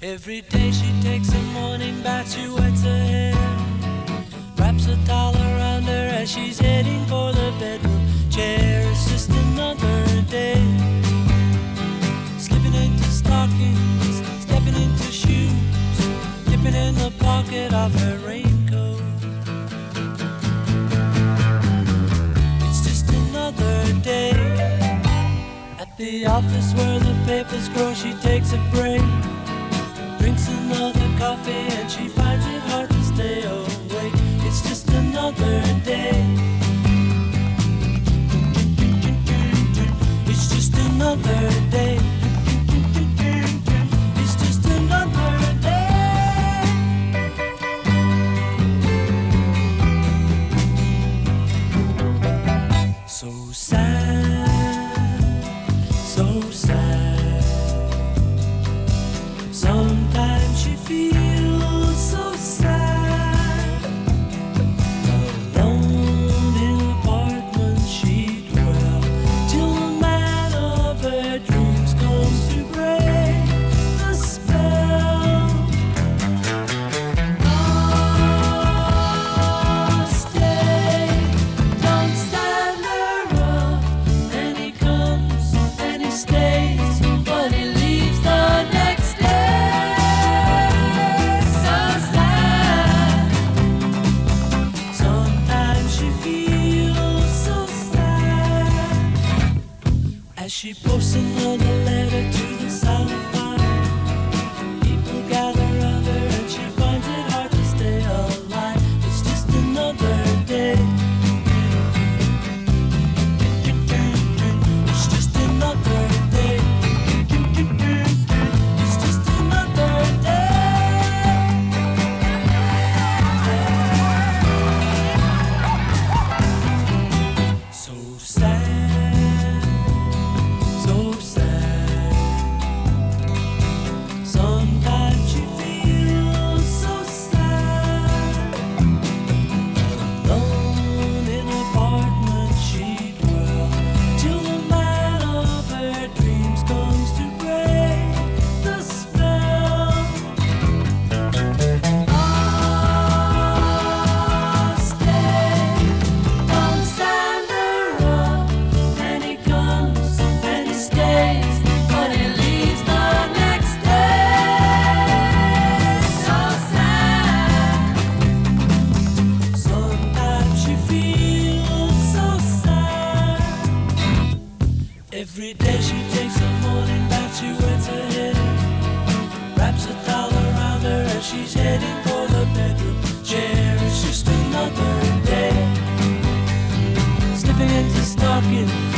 Every day she takes a morning bath, she wets her hair, wraps a towel around her as she's heading for the bedroom chair. It's just another day, slipping into stockings, stepping into shoes, dipping in the pocket of her raincoat. It's just another day. At the office where the papers grow, she takes a break, drinks another coffee, and she finds it hard to stay awake. It's just another day. It's just another day. It's just another day. So sad, so sad. Sometimes she feels so sad. Alone in an apartment she dwells till the man of her dreams comes to break the spell. Oh, stay, don't stand her up. And he comes and he stays, but he leaves the next day. As she posts another letter to the silent fire, people gather around her and she finds it hard to stay alive. It's just another day. It's just another day. It's just another day. So sad, so sad. Sometimes she feels so sad. Alone in an apartment she dwells till the man of her dreams comes to break the spell. Oh, stay, don't stand her up. And he comes and he stays, but he leaves the next day. So sad. Sometimes she feels so sad. Every day she takes a morning bath, she wets her head, wraps a towel around her as she's heading for the bedroom chair. It's just another day, slipping into stockings,